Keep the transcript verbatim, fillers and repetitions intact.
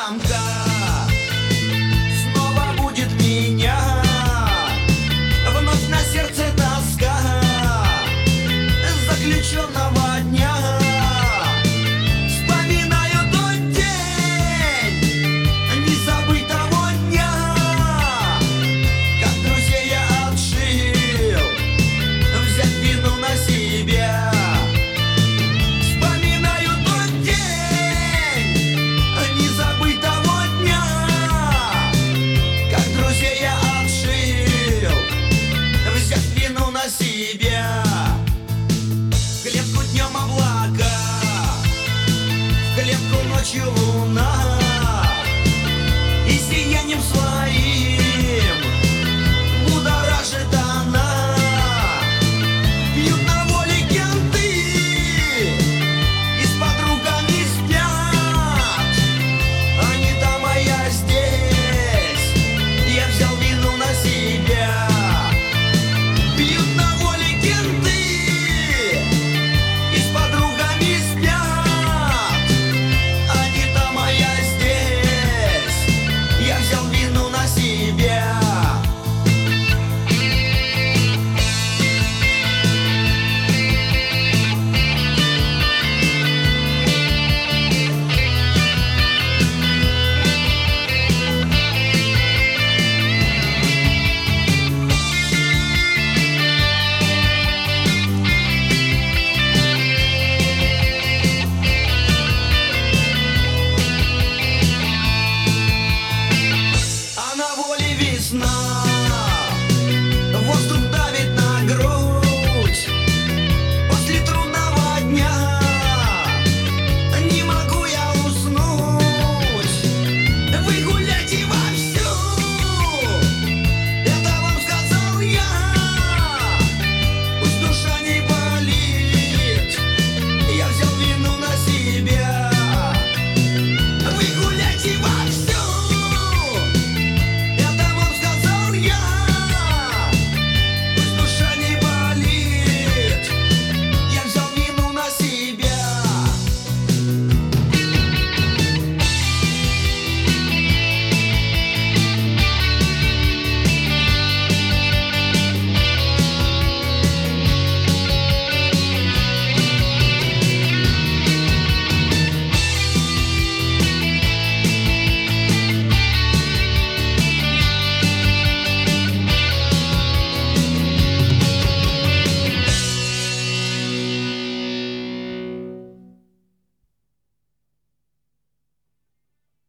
замка снова будет меня. Вновь на сердце тоска заключенного дня. Вспоминаю тот день, не забыть того дня, как друзей я отшил, взять вину на себя. Вспоминаю тот день, не забыть того дня, как друзей я отшил, взять вину на себя. В клетку днем облака, в клетку ночью луна, и сиянием своим